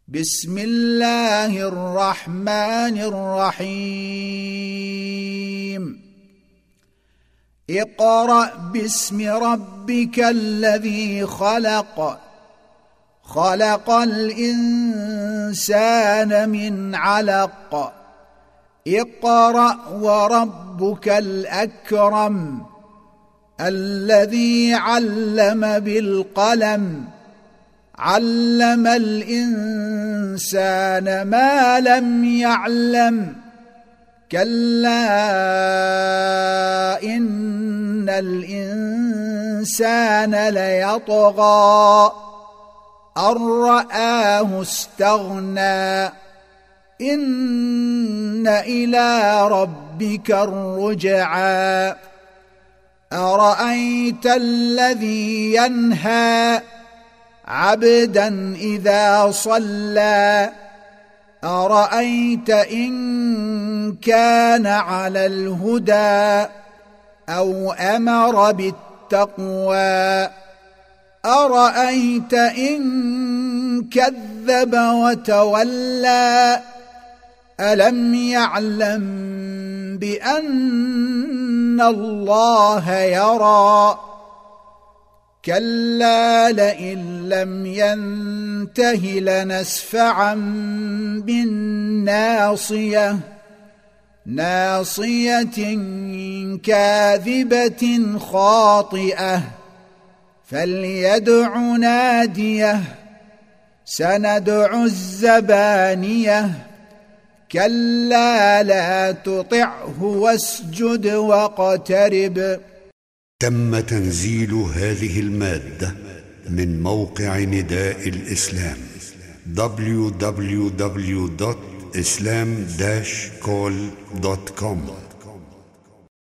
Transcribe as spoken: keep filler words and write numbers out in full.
بسم الله الرحمن الرحيم اقرأ باسم ربك الذي خلق خلق الإنسان من علق اقرأ وربك الأكرم الذي علم بالقلم علم الإنسان ما لم يعلم كلا إن الإنسان ليطغى أن رآه استغنى إن إلى ربك الرجعى أرأيت الذي ينهى عبدا إذا صلى أرأيت إن كان على الهدى أو أمر بالتقوى أرأيت إن كذب وتولى ألم يعلم بأن الله يرى كلا لئن لم ينته لنسفعا بالناصية ناصية كاذبة خاطئة فليدع ناديه سندع الزبانية كلا لا تطعه واسجد واقترب. تم تنزيل هذه المادة من موقع نداء الإسلام دبليو دبليو دبليو دوت إسلام داش كول دوت كوم.